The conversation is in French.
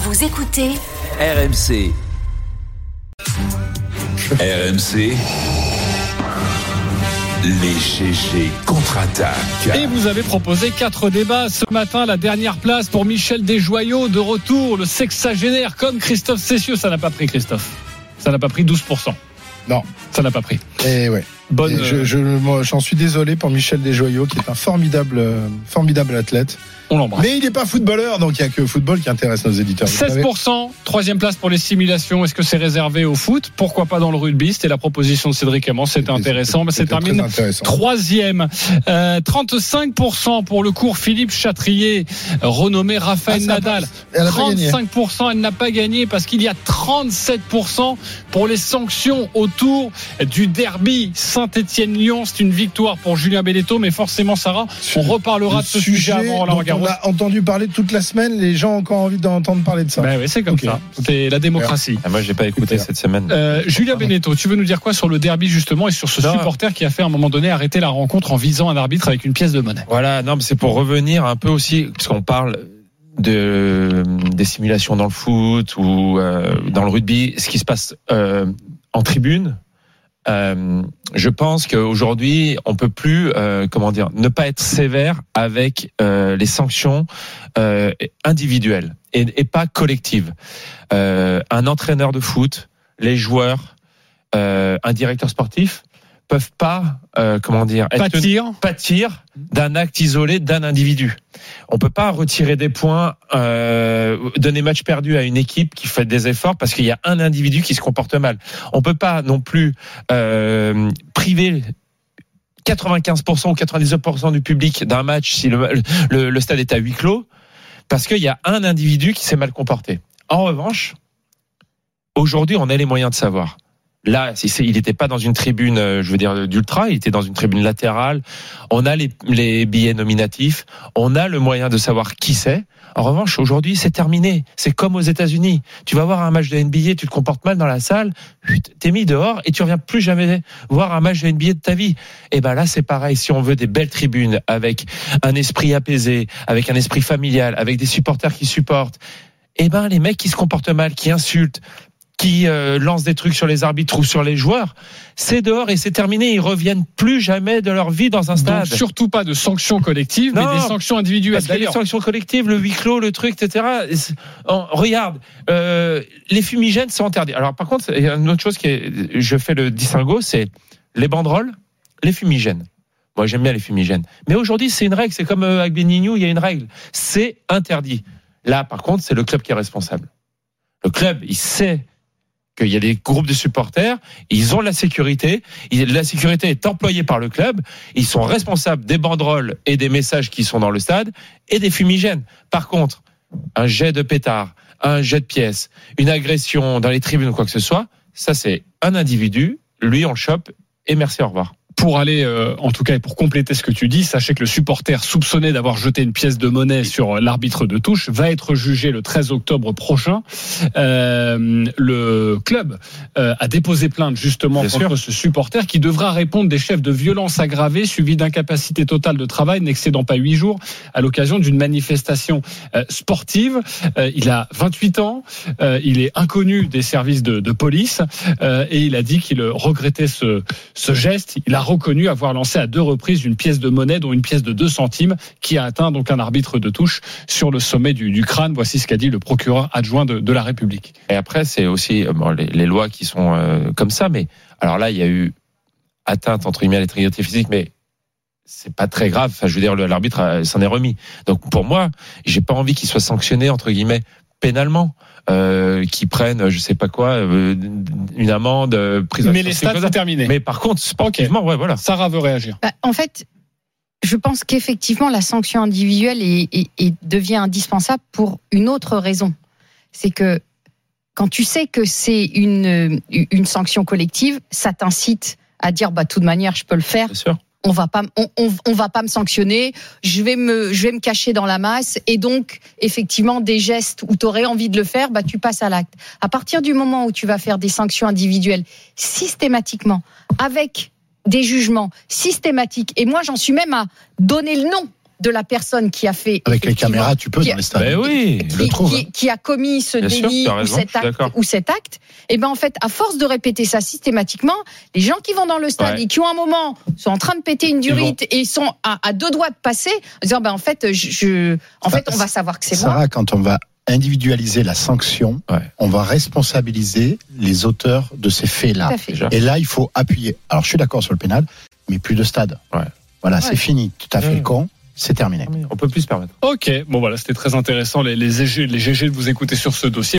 Vous écoutez RMC. RMC. Les GG contre-attaquent. Et vous avez proposé 4 débats ce matin. La dernière place pour Michel Desjoyaux, de retour, le sexagénaire comme Christophe Cessieux. Ça n'a pas pris, Christophe. Ça n'a pas pris 12%. Non. Ça n'a pas pris. Et ouais. Bonne. J'en suis désolé pour Michel Desjoyaux, qui est un formidable athlète. On l'embrasse. Mais il n'est pas footballeur, donc il n'y a que le football qui intéresse nos éditeurs. 16%, troisième place pour les simulations. Est-ce que c'est réservé au foot ? Pourquoi pas dans le rugby ? C'était la proposition de Cédric Amand. C'était intéressant. Mais c'est terminé troisième. 35% pour le cours Philippe Chatrier, renommé Raphaël Nadal. 35%, elle n'a pas gagné parce qu'il y a 37% pour les sanctions autour du derby Saint-Étienne-Lyon. C'est une victoire pour Julien Belletto, mais forcément, Sarah, on reparlera de ce sujet avant Roland Garros. On a entendu parler toute la semaine, les gens ont encore envie d'entendre parler de ça. Ben oui, c'est comme ça. C'est la démocratie. Moi, j'ai pas écouté cette semaine. Julien Belletto, tu veux nous dire quoi sur le derby justement et sur ce supporter qui a fait à un moment donné arrêter la rencontre en visant un arbitre avec une pièce de monnaie ? Voilà, non, mais c'est pour revenir un peu aussi, parce qu'on parle des simulations dans le foot ou dans le rugby, ce qui se passe en tribune. Je pense qu'aujourd'hui, on peut plus, ne pas être sévère avec les sanctions individuelles et pas collectives. Un entraîneur de foot, les joueurs, un directeur sportif peuvent pas, pâtir d'un acte isolé d'un individu. On peut pas retirer des points, donner match perdu à une équipe qui fait des efforts parce qu'il y a un individu qui se comporte mal. On peut pas non plus priver 95% ou 99% du public d'un match si le stade est à huis clos parce qu'il y a un individu qui s'est mal comporté. En revanche, aujourd'hui, on a les moyens de savoir. Là, il n'était pas dans une tribune, d'ultra, il était dans une tribune latérale. On a les billets nominatifs, on a le moyen de savoir qui c'est. En revanche, aujourd'hui, c'est terminé. C'est comme aux États-Unis. Tu vas voir un match de NBA, tu te comportes mal dans la salle, t'es mis dehors et tu reviens plus jamais voir un match de NBA de ta vie. Et ben là, c'est pareil. Si on veut des belles tribunes avec un esprit apaisé, avec un esprit familial, avec des supporters qui supportent, et ben les mecs qui se comportent mal, qui insultent, qui lancent des trucs sur les arbitres ou sur les joueurs, c'est dehors et c'est terminé. Ils reviennent plus jamais de leur vie dans un stade. Donc, surtout pas de sanctions collectives, mais des sanctions individuelles. Parce que les sanctions collectives, le huis clos, le truc, etc. Regarde, les fumigènes sont interdits. Alors par contre, il y a une autre chose je fais le distinguo, c'est les banderoles, les fumigènes. Moi, j'aime bien les fumigènes. Mais aujourd'hui, c'est une règle. C'est comme avec Benignou, il y a une règle. C'est interdit. Là, par contre, c'est le club qui est responsable. Le club, il sait qu'il y a des groupes de supporters, ils ont la sécurité est employée par le club, ils sont responsables des banderoles et des messages qui sont dans le stade et des fumigènes. Par contre, un jet de pétard, un jet de pièces, une agression dans les tribunes ou quoi que ce soit, ça c'est un individu, lui on le chope et merci, au revoir. Pour aller, en tout cas, et pour compléter ce que tu dis, sachez que le supporter soupçonné d'avoir jeté une pièce de monnaie sur l'arbitre de touche va être jugé le 13 octobre prochain. Le club a déposé plainte justement contre ce supporter qui devra répondre des chefs de violence aggravée suivis d'incapacité totale de travail n'excédant pas 8 jours à l'occasion d'une manifestation sportive. Il a 28 ans, il est inconnu des services de police et il a dit qu'il regrettait ce geste. Il a reconnu avoir lancé à 2 reprises une pièce de monnaie, dont une pièce de 2 centimes, qui a atteint donc un arbitre de touche sur le sommet du crâne. Voici ce qu'a dit le procureur adjoint de la République. Et après, c'est aussi les lois qui sont comme ça. Mais alors là, il y a eu atteinte entre guillemets à l'intégrité physique, mais c'est pas très grave. Enfin, je veux dire, l'arbitre s'en est remis. Donc pour moi, j'ai pas envie qu'il soit sanctionné entre guillemets pénalement. Qui prennent, je sais pas quoi, une amende, prison. Mais les stades sont terminés. Mais par contre, sportivement, ouais, voilà. Sarah veut réagir. En fait, je pense qu'effectivement, la sanction individuelle devient indispensable pour une autre raison. C'est que quand tu sais que c'est une sanction collective, ça t'incite à dire, de toute manière, je peux le faire. Bien sûr. On va pas me sanctionner, je vais me cacher dans la masse et donc effectivement des gestes où tu aurais envie de le faire, tu passes à l'acte. À partir du moment où tu vas faire des sanctions individuelles systématiquement avec des jugements systématiques et moi j'en suis même à donner le nom de la personne qui a fait Avec les caméras, tu peux dans les stades. Ben oui, je le trouve. qui a commis ce Bien sûr, délit tu as raison, ou cet acte, et ben en fait, à force de répéter ça systématiquement, les gens qui vont dans le stade Ouais. et qui ont un moment sont en train de péter une durite et sont à deux doigts de passer, en disant ben en fait, on va savoir que c'est moi. Sarah, quand on va individualiser la sanction, on va responsabiliser les auteurs de ces faits-là. Tout à fait. Et là, il faut appuyer. Alors, je suis d'accord sur le pénal, mais plus de stade. Ouais. Voilà, c'est fini. Tu t'as fait le con, c'est terminé. On peut plus se permettre. Ok, bon voilà, c'était très intéressant les GG de vous écouter sur ce dossier.